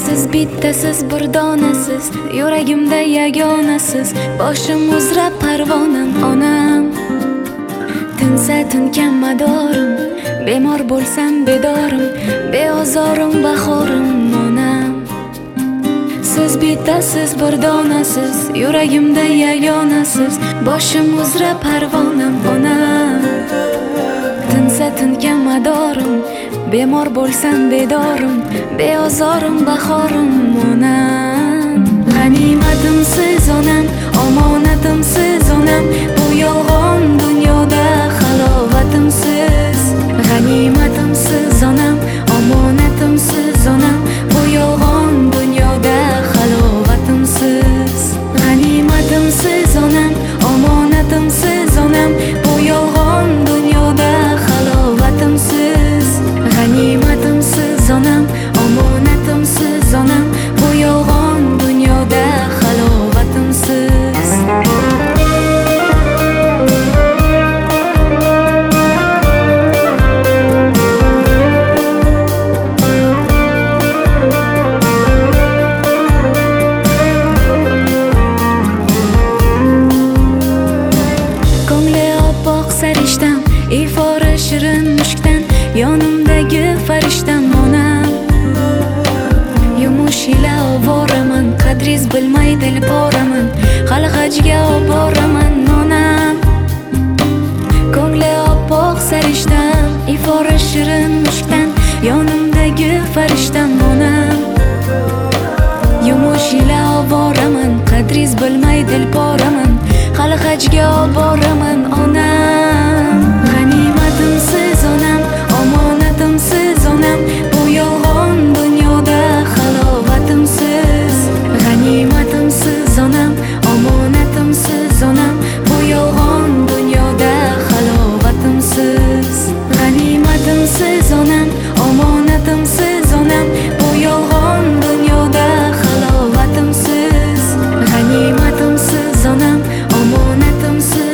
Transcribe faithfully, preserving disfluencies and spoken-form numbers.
Siz bittasiz bir donasiz, yuragimda yagonasiz, boshim uzra parvonam onam. Tinsa tinkan madorim, bemor bo'lsam bedorim, beozorim bahorim onam. Siz bittasiz bir donasiz, yuragimda yagonasiz, boshim uzra parvonam onam. Tinsa tinkan madorim, bemor bo'lsam bedorim, beozorim bahorim onam. G'animatim siz onam, omonatim siz onam, bu yolg'on dunyoda halovatim siz. G'animatim siz onam, omonatim siz onam, bu yolg'on dunyoda halovatim siz. G'animatim siz onam, omonatim siz onam, bu yolg'on dunyoda halovatim siz. G'animatim siz onam, omonatim siz onam, bu yolg'on dunyoda halovatim siz. Ko'ngli oppoq sarishtam, ifori shirin mushkdan, yonimdagi farishtam onam. Yumush ila oboraman, qadringiz bilmay dil poraman, hali hajga oboraman onam. Ko'ngli oppoq sarishtam, ifori shirin mushkdan, yonimdagi farishtam onam. Yumush ila oboraman, qadringiz bilmay dil poraman, hali hajga oboraman onam. G'animatim siz onam, omonatim siz onam, bu yolg'on dunyoda halovatim siz. G'animatim siz onam, omonatim siz onam, bu yolg'on dunyoda halovatim siz. G'animatim siz onam, omonatim siz onam, bu yolg'on dunyoda halovatim siz. G'animatim siz onam, omonatim siz